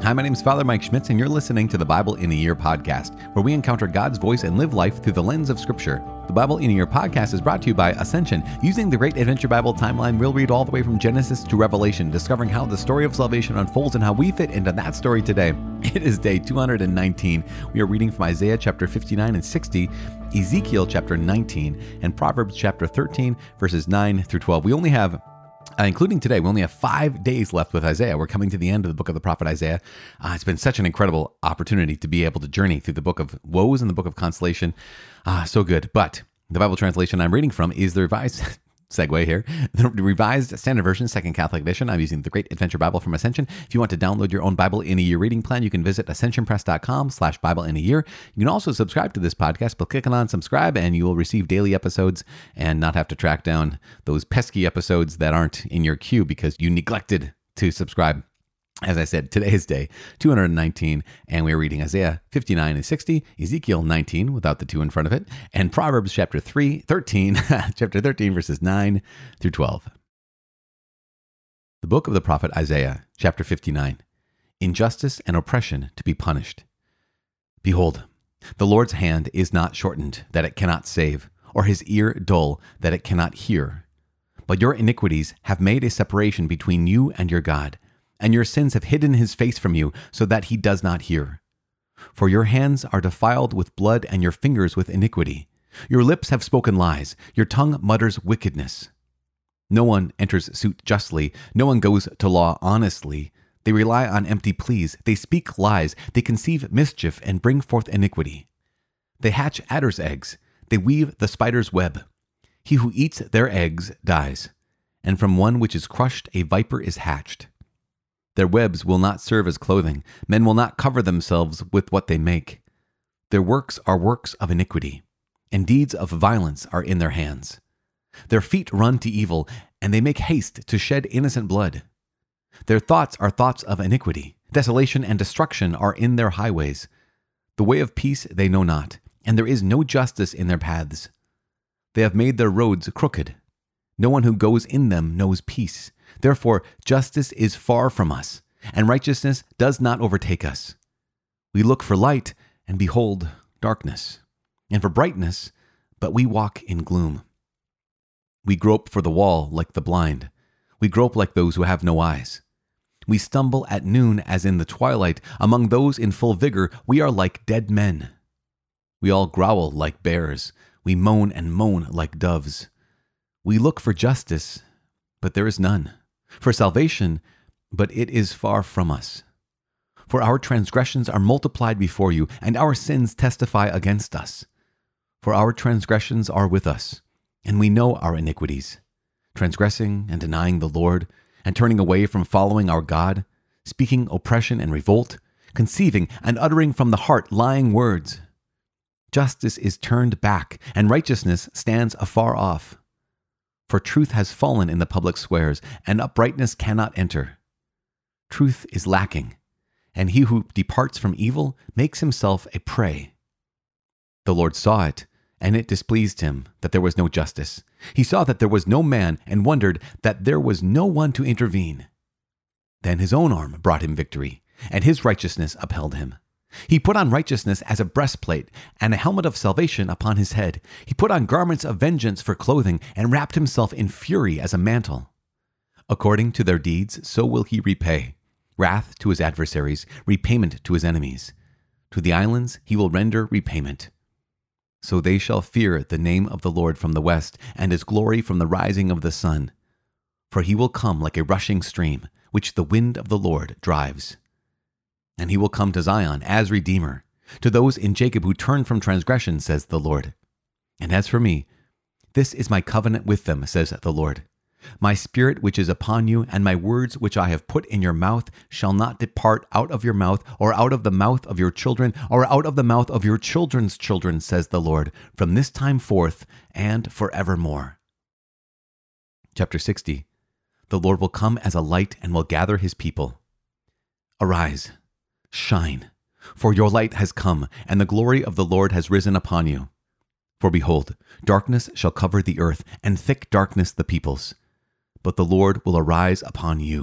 Hi, my name is Father Mike Schmitz, and you're listening to the Bible in a Year podcast, where we encounter God's voice and live life through the lens of Scripture. The Bible in a Year podcast is brought to you by Ascension. Using the Great Adventure Bible timeline, we'll read all the way from Genesis to Revelation, discovering how the story of salvation unfolds and how we fit into that story today. It is day 219. We are reading from Isaiah chapter 59 and 60, Ezekiel chapter 19, and Proverbs chapter 13, verses 9 through 12. We only have including today, we only have 5 days left with Isaiah. We're coming to the end of the book of the prophet Isaiah. It's been such an incredible opportunity to be able to journey through the book of woes and the book of consolation. So good. But the Bible translation I'm reading from is the Revised segue here. The Revised Standard Version, Second Catholic Edition. I'm using the Great Adventure Bible from Ascension. If you want to download your own Bible in a Year reading plan, you can visit ascensionpress.com/Bible in a Year. You can also subscribe to this podcast by clicking on subscribe, and you will receive daily episodes and not have to track down those pesky episodes that aren't in your queue because you neglected to subscribe. As I said, today is day 219, and we're reading Isaiah 59 and 60, Ezekiel 19 without the 2 in front of it, and Proverbs chapter 13, verses 9 through 12. The book of the prophet Isaiah, chapter 59, Injustice and oppression to be punished. Behold, the Lord's hand is not shortened that it cannot save, or his ear dull that it cannot hear. But your iniquities have made a separation between you and your God, and your sins have hidden his face from you so that he does not hear. For your hands are defiled with blood and your fingers with iniquity. Your lips have spoken lies. Your tongue mutters wickedness. No one enters suit justly. No one goes to law honestly. They rely on empty pleas. They speak lies. They conceive mischief and bring forth iniquity. They hatch adder's eggs. They weave the spider's web. He who eats their eggs dies, and from one which is crushed a viper is hatched. Their webs will not serve as clothing. Men will not cover themselves with what they make. Their works are works of iniquity, and deeds of violence are in their hands. Their feet run to evil, and they make haste to shed innocent blood. Their thoughts are thoughts of iniquity. Desolation and destruction are in their highways. The way of peace they know not, and there is no justice in their paths. They have made their roads crooked. No one who goes in them knows peace. Therefore, justice is far from us, and righteousness does not overtake us. We look for light, and behold darkness, and for brightness, but we walk in gloom. We grope for the wall like the blind. We grope like those who have no eyes. We stumble at noon as in the twilight. Among those in full vigor, we are like dead men. We all growl like bears. We moan and moan like doves. We look for justice, but there is none. For salvation, but it is far from us. For our transgressions are multiplied before you, and our sins testify against us. For our transgressions are with us, and we know our iniquities, transgressing and denying the Lord, and turning away from following our God, speaking oppression and revolt, conceiving and uttering from the heart lying words. Justice is turned back, and righteousness stands afar off. For truth has fallen in the public squares, and uprightness cannot enter. Truth is lacking, and he who departs from evil makes himself a prey. The Lord saw it, and it displeased him that there was no justice. He saw that there was no man, and wondered that there was no one to intervene. Then his own arm brought him victory, and his righteousness upheld him. He put on righteousness as a breastplate, and a helmet of salvation upon his head. He put on garments of vengeance for clothing, and wrapped himself in fury as a mantle. According to their deeds, so will he repay. Wrath to his adversaries, repayment to his enemies. To the islands he will render repayment. So they shall fear the name of the Lord from the west, and his glory from the rising of the sun. For he will come like a rushing stream, which the wind of the Lord drives. And he will come to Zion as Redeemer, to those in Jacob who turn from transgression, says the Lord. And as for me, this is my covenant with them, says the Lord. My spirit which is upon you, and my words which I have put in your mouth, shall not depart out of your mouth, or out of the mouth of your children, or out of the mouth of your children's children, says the Lord, from this time forth and forevermore. Chapter 60. The Lord will come as a light and will gather his people. Arise. Shine, for your light has come, and the glory of the Lord has risen upon you. For behold, darkness shall cover the earth, and thick darkness the peoples. But the Lord will arise upon you,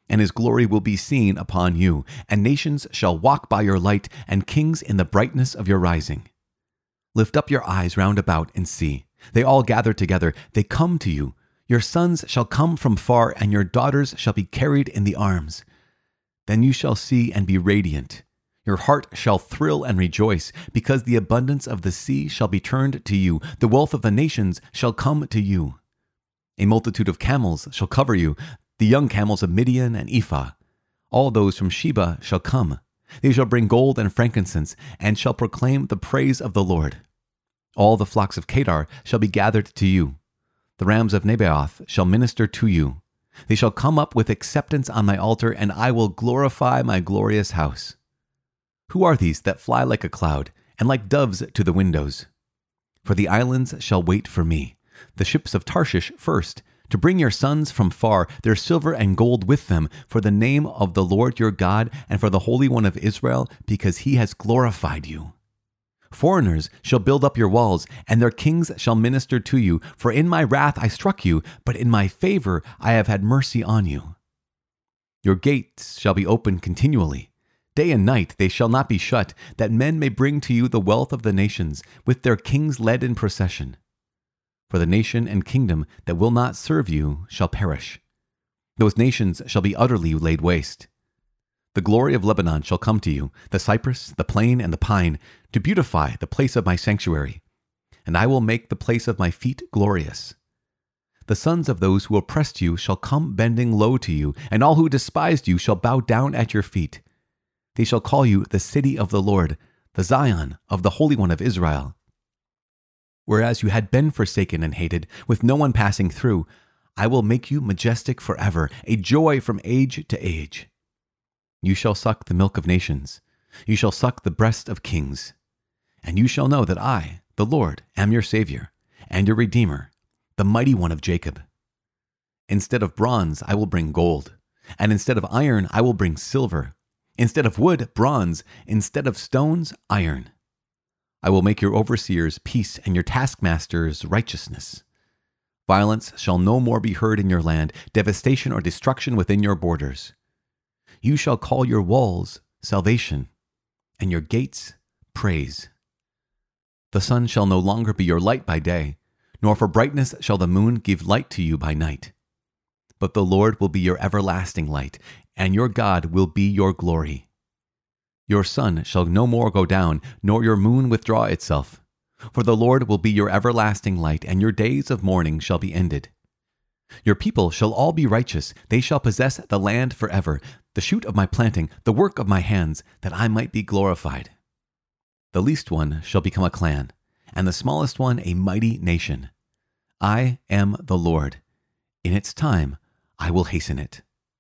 and his glory will be seen upon you, and nations shall walk by your light, and kings in the brightness of your rising. Lift up your eyes round about and see. They all gather together. They come to you. Your sons shall come from far, and your daughters shall be carried in the arms. Then you shall see and be radiant. Your heart shall thrill and rejoice, because the abundance of the sea shall be turned to you. The wealth of the nations shall come to you. A multitude of camels shall cover you, the young camels of Midian and Ephah. All those from Sheba shall come. They shall bring gold and frankincense, and shall proclaim the praise of the Lord. All the flocks of Kedar shall be gathered to you. The rams of Nebaioth shall minister to you. They shall come up with acceptance on my altar, and I will glorify my glorious house. Who are these that fly like a cloud, and like doves to the windows? For the islands shall wait for me, the ships of Tarshish first, to bring your sons from far, their silver and gold with them, for the name of the Lord your God, and for the Holy One of Israel, because he has glorified you. Foreigners shall build up your walls, and their kings shall minister to you. For in my wrath I struck you, but in my favor I have had mercy on you. Your gates shall be open continually. Day and night they shall not be shut, that men may bring to you the wealth of the nations, with their kings led in procession. For the nation and kingdom that will not serve you shall perish. Those nations shall be utterly laid waste. The glory of Lebanon shall come to you, the cypress, the plane, and the pine, to beautify the place of my sanctuary. And I will make the place of my feet glorious. The sons of those who oppressed you shall come bending low to you, and all who despised you shall bow down at your feet. They shall call you the city of the Lord, the Zion of the Holy One of Israel. Whereas you had been forsaken and hated, with no one passing through, I will make you majestic forever, a joy from age to age. You shall suck the milk of nations. You shall suck the breast of kings. And you shall know that I, the Lord, am your Savior, and your Redeemer, the mighty one of Jacob. Instead of bronze, I will bring gold, and instead of iron, I will bring silver. Instead of wood, bronze, instead of stones, iron. I will make your overseers peace and your taskmasters righteousness. Violence shall no more be heard in your land, devastation or destruction within your borders. You shall call your walls salvation, and your gates praise. The sun shall no longer be your light by day, nor for brightness shall the moon give light to you by night. But the Lord will be your everlasting light, and your God will be your glory. Your sun shall no more go down, nor your moon withdraw itself. For the Lord will be your everlasting light, and your days of mourning shall be ended. Your people shall all be righteous. They shall possess the land forever, the shoot of my planting, the work of my hands, that I might be glorified. The least one shall become a clan, and the smallest one a mighty nation. I am the Lord. In its time I will hasten it.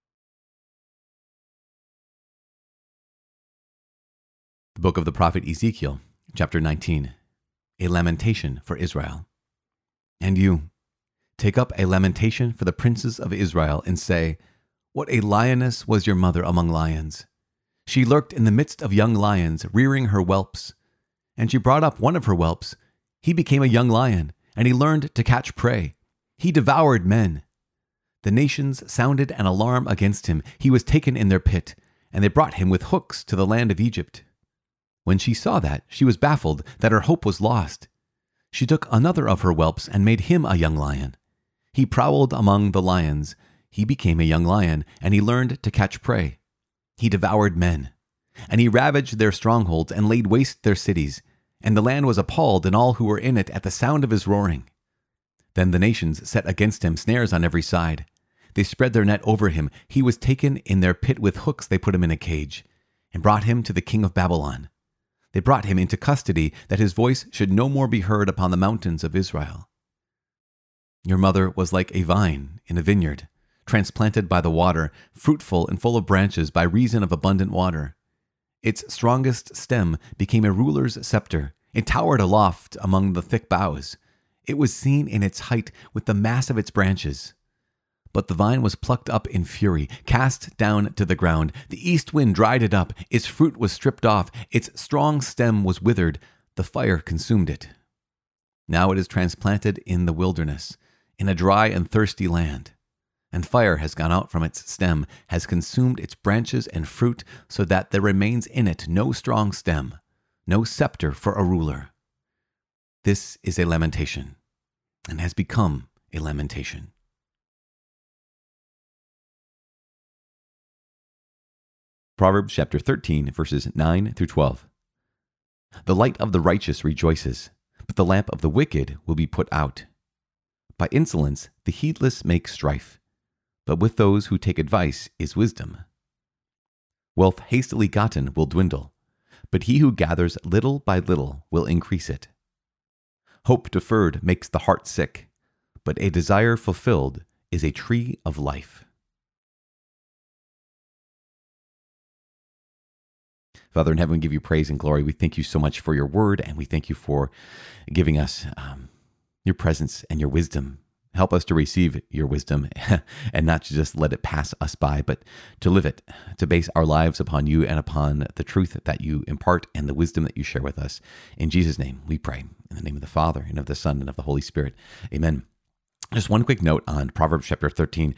The book of the prophet Ezekiel, chapter 19. A lamentation for Israel. And you, take up a lamentation for the princes of Israel, and say, What a lioness was your mother among lions! She lurked in the midst of young lions, rearing her whelps. And she brought up one of her whelps. He became a young lion, and he learned to catch prey. He devoured men. The nations sounded an alarm against him. He was taken in their pit, and they brought him with hooks to the land of Egypt. When she saw that, she was baffled, that her hope was lost. She took another of her whelps and made him a young lion. He prowled among the lions. He became a young lion, and he learned to catch prey. He devoured men. And he ravaged their strongholds and laid waste their cities. And the land was appalled, and all who were in it, at the sound of his roaring. Then the nations set against him snares on every side. They spread their net over him. He was taken in their pit with hooks. They put him in a cage, and brought him to the king of Babylon. They brought him into custody, that his voice should no more be heard upon the mountains of Israel. Your mother was like a vine in a vineyard, transplanted by the water, fruitful and full of branches by reason of abundant water. Its strongest stem became a ruler's scepter. It towered aloft among the thick boughs. It was seen in its height with the mass of its branches. But the vine was plucked up in fury, cast down to the ground. The east wind dried it up. Its fruit was stripped off. Its strong stem was withered. The fire consumed it. Now it is transplanted in the wilderness, in a dry and thirsty land. and fire has gone out from its stem, has consumed its branches and fruit, so that there remains in it no strong stem, no scepter for a ruler. This is a lamentation, and has become a lamentation. Proverbs chapter 13, verses 9 through 12. The light of the righteous rejoices, but the lamp of the wicked will be put out. By insolence the heedless make strife, but with those who take advice is wisdom. Wealth hastily gotten will dwindle, but he who gathers little by little will increase it. Hope deferred makes the heart sick, but a desire fulfilled is a tree of life. Father in heaven, we give you praise and glory. We thank you so much for your word, and we thank you for giving us your presence and your wisdom. Help us to receive your wisdom and not to just let it pass us by, but to live it, to base our lives upon you and upon the truth that you impart and the wisdom that you share with us. In Jesus' name we pray. In the name of the Father, and of the Son, and of the Holy Spirit. Amen. Just one quick note on Proverbs chapter 13.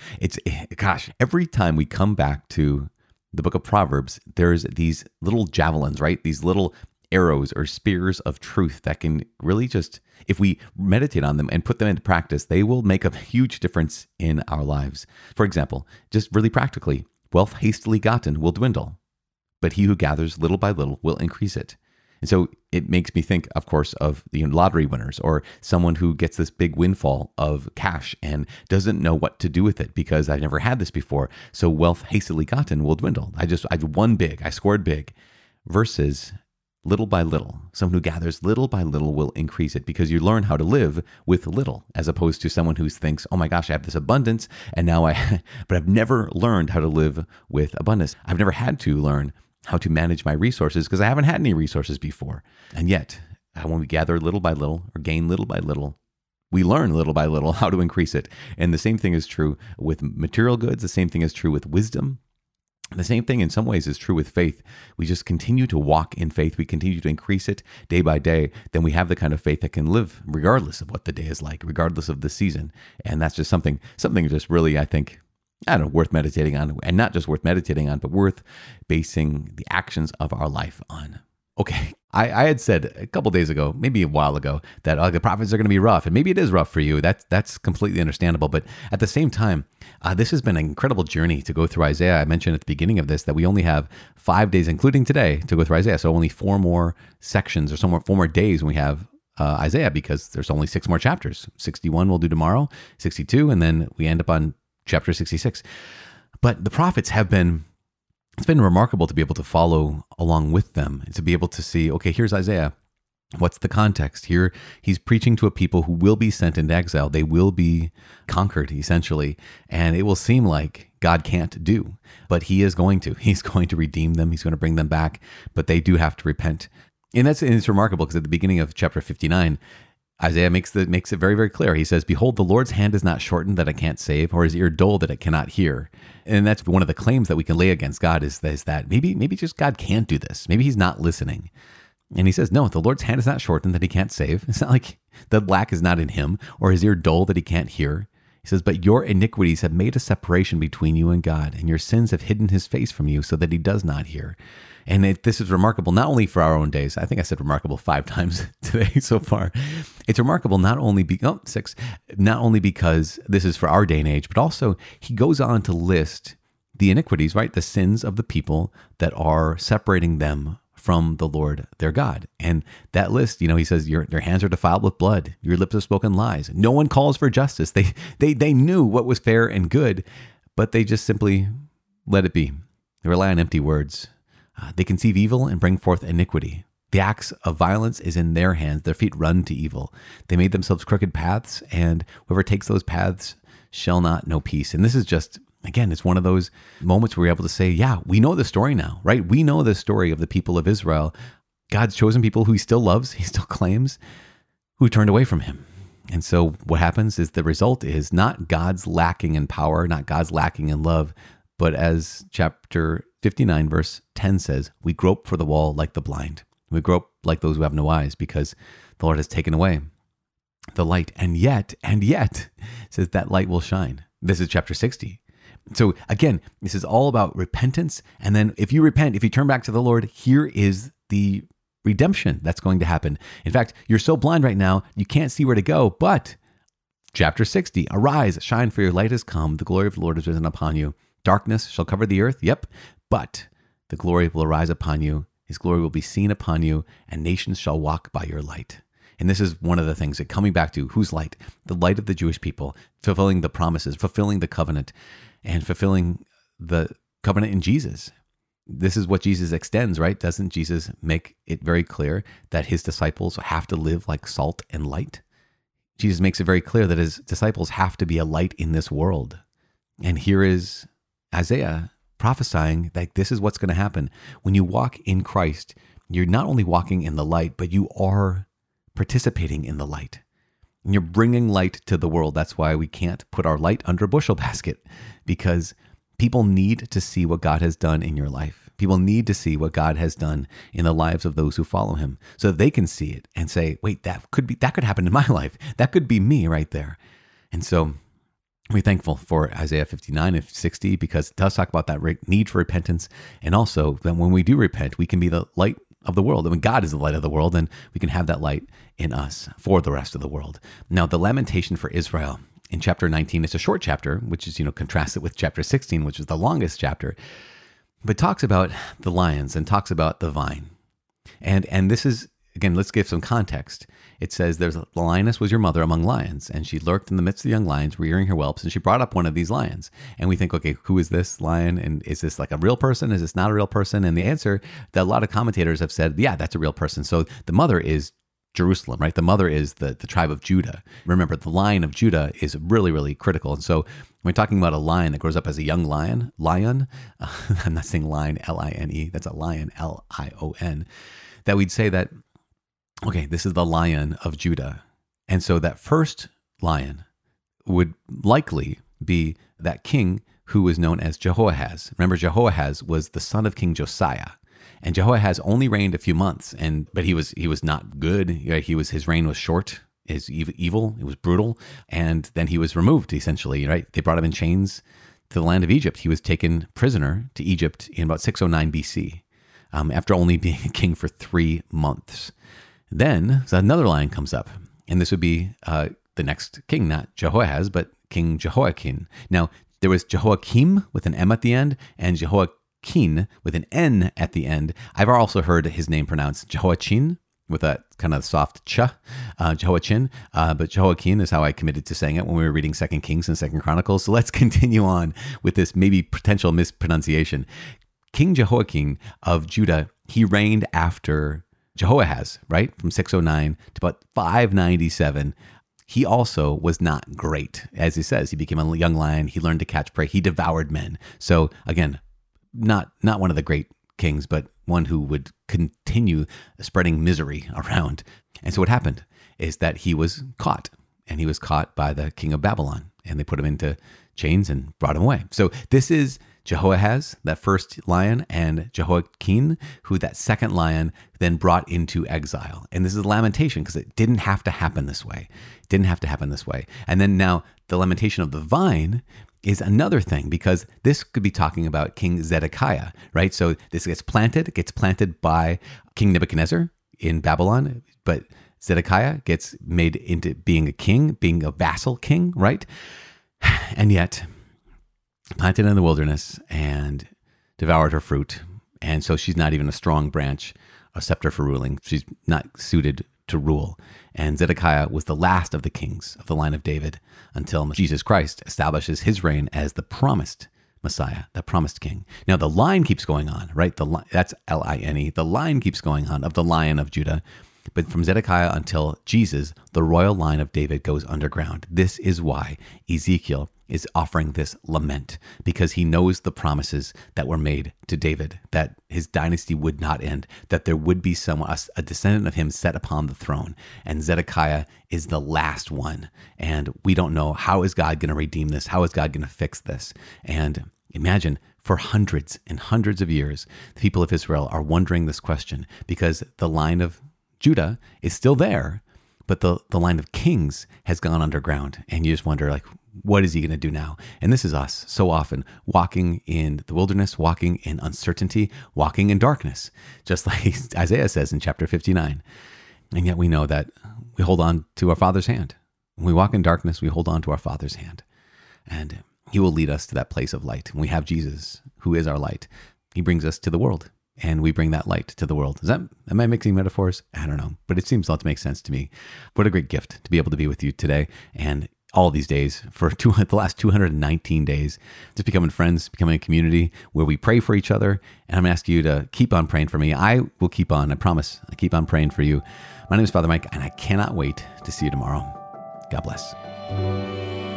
Every time we come back to the book of Proverbs, there's these little javelins, right? These little arrows or spears of truth that can really just, if we meditate on them and put them into practice, they will make a huge difference in our lives. For example, just really practically, wealth hastily gotten will dwindle, but he who gathers little by little will increase it. And so it makes me think, of course, of the lottery winners or someone who gets this big windfall of cash and doesn't know what to do with it because I've never had this before. So wealth hastily gotten will dwindle. I won big, I scored big, versus little by little. Someone who gathers little by little will increase it, because you learn how to live with little, as opposed to someone who thinks, oh my gosh, I have this abundance and now but I've never learned how to live with abundance. I've never had to learn how to manage my resources because I haven't had any resources before. And yet, when we gather little by little or gain little by little, we learn little by little how to increase it. And the same thing is true with material goods. The same thing is true with wisdom. The same thing in some ways is true with faith. We just continue to walk in faith. We continue to increase it day by day. Then we have the kind of faith that can live regardless of what the day is like, regardless of the season. And that's just something just really, I think, worth meditating on, and not just worth meditating on, but worth basing the actions of our life on. Okay, I had said a couple days ago, maybe a while ago, that the prophets are going to be rough, and maybe it is rough for you. That's completely understandable. But at the same time, this has been an incredible journey to go through Isaiah. I mentioned at the beginning of this that we only have 5 days, including today, to go through Isaiah. So only 4 more sections or 4 more days when we have Isaiah, because there's only 6 more chapters. 61 we'll do tomorrow, 62, and then we end up on chapter 66. But the prophets it's been remarkable to be able to follow along with them and to be able to see, okay, here's Isaiah. What's the context? Here, he's preaching to a people who will be sent into exile. They will be conquered, essentially. And it will seem like God can't do, but he is going to. He's going to redeem them. He's going to bring them back, but they do have to repent. And it's remarkable because at the beginning of chapter 59, Isaiah makes it very, very clear. He says, behold, the Lord's hand is not shortened that it can't save, or his ear dull that it cannot hear. And that's one of the claims that we can lay against God is that maybe just God can't do this. Maybe he's not listening. And he says, no, the Lord's hand is not shortened that he can't save. It's not like the lack is not in him, or his ear dull that he can't hear. He says, but your iniquities have made a separation between you and God, and your sins have hidden his face from you so that he does not hear. And this is remarkable, not only for our own days. I think I said remarkable 5 times today so far. It's remarkable not only because this is for our day and age, but also he goes on to list the iniquities, right? The sins of the people that are separating them from the Lord their God. And that list, he says, your hands are defiled with blood. Your lips have spoken lies. No one calls for justice. They knew what was fair and good, but they just simply let it be. They rely on empty words. They conceive evil and bring forth iniquity. The axe of violence is in their hands. Their feet run to evil. They made themselves crooked paths, and whoever takes those paths shall not know peace. And this is just, again, it's one of those moments where we're able to say, yeah, we know the story now, right? We know the story of the people of Israel, God's chosen people who he still loves, he still claims, who turned away from him. And so what happens is the result is not God's lacking in power, not God's lacking in love, but as chapter 59 verse 10 says, we grope for the wall like the blind. We grope like those who have no eyes, because the Lord has taken away the light. And yet, says that light will shine. This is chapter 60. So again, this is all about repentance. And then if you repent, if you turn back to the Lord, here is the redemption that's going to happen. In fact, you're so blind right now, you can't see where to go. But chapter 60, arise, shine, for your light has come. The glory of the Lord has risen upon you. Darkness shall cover the earth. Yep. But the glory will arise upon you. His glory will be seen upon you, and nations shall walk by your light. And this is one of the things that coming back to whose light? The light of the Jewish people, fulfilling the promises, fulfilling the covenant, and fulfilling the covenant in Jesus. This is what Jesus extends, right? Doesn't Jesus make it very clear that his disciples have to live like salt and light? Jesus makes it very clear that his disciples have to be a light in this world. And here is Isaiah prophesying that this is what's going to happen. When you walk in Christ, you're not only walking in the light, but you are participating in the light. And you're bringing light to the world. That's why we can't put our light under a bushel basket, because people need to see what God has done in your life. People need to see what God has done in the lives of those who follow him, so that they can see it and say, wait, that could happen in my life. That could be me right there. And so we're thankful for Isaiah 59 and 60, because it does talk about that need for repentance. And also that when we do repent, we can be the light of the world. I mean, God is the light of the world, and we can have that light in us for the rest of the world. Now, the lamentation for Israel in chapter 19, it's a short chapter, which is, contrasted with chapter 16, which is the longest chapter, but talks about the lions and talks about the vine. And this is, again, let's give some context. It says, the lioness was your mother among lions, and she lurked in the midst of the young lions, rearing her whelps, and she brought up one of these lions. And we think, okay, who is this lion? And is this like a real person? Is this not a real person? And the answer that a lot of commentators have said, yeah, that's a real person. So the mother is Jerusalem, right? The mother is the tribe of Judah. Remember, the Lion of Judah is really, really critical. And so when we're talking about a lion that grows up as a young lion, I'm not saying lion, L-I-N-E, that's a lion, L-I-O-N, that we'd say that, okay, this is the Lion of Judah. And so that first lion would likely be that king who was known as Jehoahaz. Remember, Jehoahaz was the son of King Josiah. And Jehoahaz only reigned a few months, but he was not good. His reign was short, is evil, it was brutal, and then he was removed, essentially, right? They brought him in chains to the land of Egypt. He was taken prisoner to Egypt in about 609 BC, after only being a king for 3 months. Then another lion comes up, and this would be the next king, not Jehoahaz, but King Jehoiakim. Now, there was Jehoiakim with an M at the end, and Jehoiakim with an N at the end. I've also heard his name pronounced Jehoiachin with a kind of soft ch, Jehoiachin, but Jehoiakim is how I committed to saying it when we were reading 2 Kings and 2 Chronicles. So let's continue on with this maybe potential mispronunciation. King Jehoiakim of Judah, he reigned after Jehoahaz, right? From 609 to about 597. He also was not great. As he says, he became a young lion. He learned to catch prey. He devoured men. So again, not one of the great kings, but one who would continue spreading misery around. And so what happened is that he was caught, and he was caught by the king of Babylon, and they put him into chains and brought him away. So this is Jehoahaz, that first lion, and Jehoiakim, who that second lion then brought into exile. And this is a lamentation because it didn't have to happen this way. It didn't have to happen this way. And then now the lamentation of the vine is another thing, because this could be talking about King Zedekiah, right? So this gets planted by King Nebuchadnezzar in Babylon, but Zedekiah gets made into being a king, being a vassal king, right? And yet planted in the wilderness and devoured her fruit. And so she's not even a strong branch, a scepter for ruling. She's not suited to rule. And Zedekiah was the last of the kings of the line of David until Jesus Christ establishes his reign as the promised Messiah, the promised king. Now the line keeps going on, right? That's L-I-N-E. The line keeps going on of the Lion of Judah. But from Zedekiah until Jesus, the royal line of David goes underground. This is why Ezekiel is offering this lament, because he knows the promises that were made to David, that his dynasty would not end, that there would be someone, a descendant of him set upon the throne. And Zedekiah is the last one. And we don't know, how is God going to redeem this? How is God going to fix this? And imagine, for hundreds and hundreds of years, the people of Israel are wondering this question, because the line of Judah is still there, but the line of kings has gone underground. And you just wonder, like, what is he going to do now? And this is us so often walking in the wilderness, walking in uncertainty, walking in darkness, just like Isaiah says in chapter 59. And yet we know that we hold on to our Father's hand. When we walk in darkness, we hold on to our Father's hand. And he will lead us to that place of light. And we have Jesus, who is our light. He brings us to the world, and we bring that light to the world. Am I mixing metaphors? I don't know, but it seems all to make sense to me. What a great gift to be able to be with you today and all these days for the last 219 days, just becoming friends, becoming a community where we pray for each other. And I'm going to ask you to keep on praying for me. I will keep on, I promise, I keep on praying for you. My name is Father Mike, and I cannot wait to see you tomorrow. God bless.